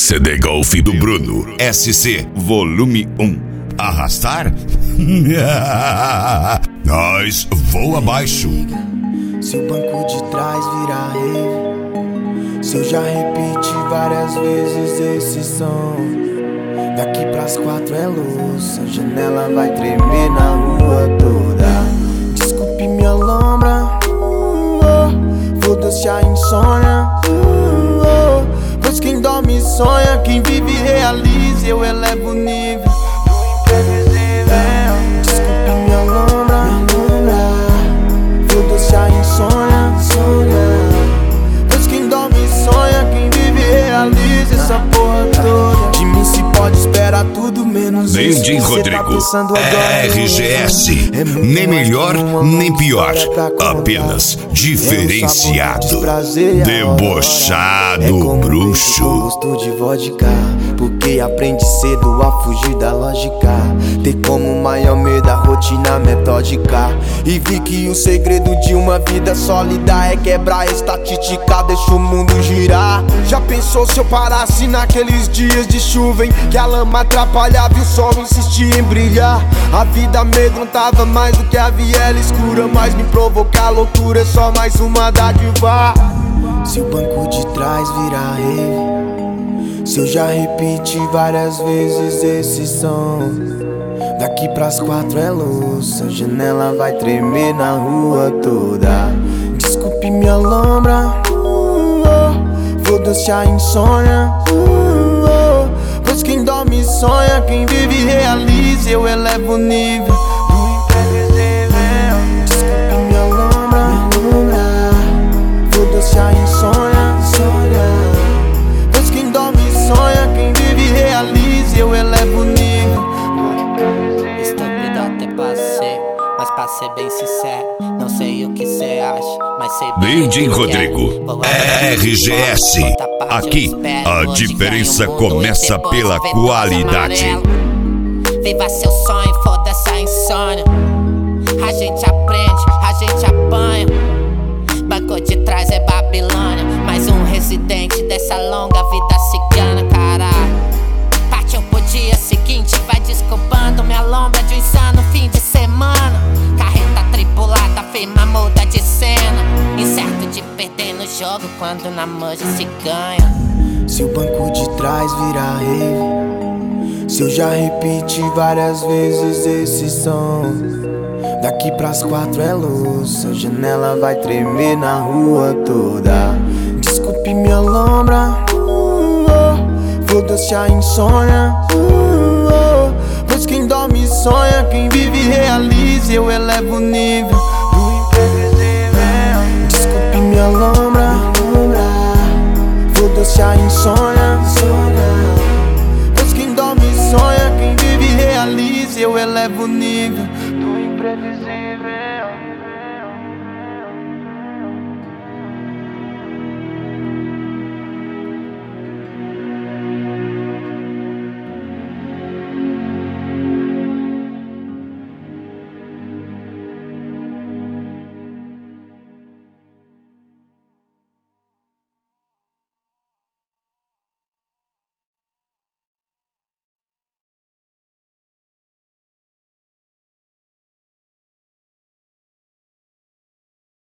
CD Golf do Bruno. SC Volume 1. Arrastar? Nós voa abaixo. Se o banco de trás virar rave, se eu já repeti várias vezes esse som, daqui pras 4 é luz, a janela vai tremer na rua toda. Desculpe minha lombra, foda-se a insônia, pois quem dorme sonha, quem vive realiza, eu elevo o nível do imprevisível. Desculpe minha lombra, foda-se a insônia, pois quem dorme sonha, quem vive realiza essa porra toda. De mim se pode esperar tudo menos isso. Dendim Rodrigo, RGS, nem melhor nem pior, apenas diferenciado, debochado, bruxo. Gosto de vodka, porque aprendi cedo a fugir da lógica, ter como maior medo a rotina metódica. E vi que o segredo de uma vida sólida é quebrar a estatística, deixa o mundo girar. Já pensou se eu parasse naqueles dias de chuva em que a lama atrapalhava e o sol insistia em brilhar? A vida amedrontava mais do que a viela escura, mas me provocar loucura é só mais uma dádiva. Se o banco de trás virar rave, se eu já repeti várias vezes esse som, daqui pras 4 é luz, a janela vai tremer na rua toda. Desculpe minha lombra, foda-se a insônia, pois quem dorme sonha, quem vive realiza, eu elevo o nível do imprevisível. Desculpe minha lombra, foda-se a insônia, pois quem dorme sonha, quem vive realiza, eu elevo o nível. Estúpido até passei, mas pra ser bem sincero, não sei o que cê acha, mas sei bem Dendim Rodrigo, RGS. Aqui a diferença começa pela qualidade. Viva seu sonho, foda-se a insônia. A gente aprende, a gente apanha. Banco de trás é Babilônia, mais um residente dessa longa vida cigana, caralho. Partiu pro dia seguinte, vai desculpando minha lombra de um insano fim de semana. Carreta tripulada, firma muda de cena, incerto de perder no jogo quando na manja se ganha. Se o banco de trás virar rave, se eu já repeti várias vezes esse som, daqui pras 4 é luz, a janela vai tremer na rua toda. Desculpe minha lombra, foda-se a insônia, pois quem dorme sonha, quem vive realiza, eu elevo o nível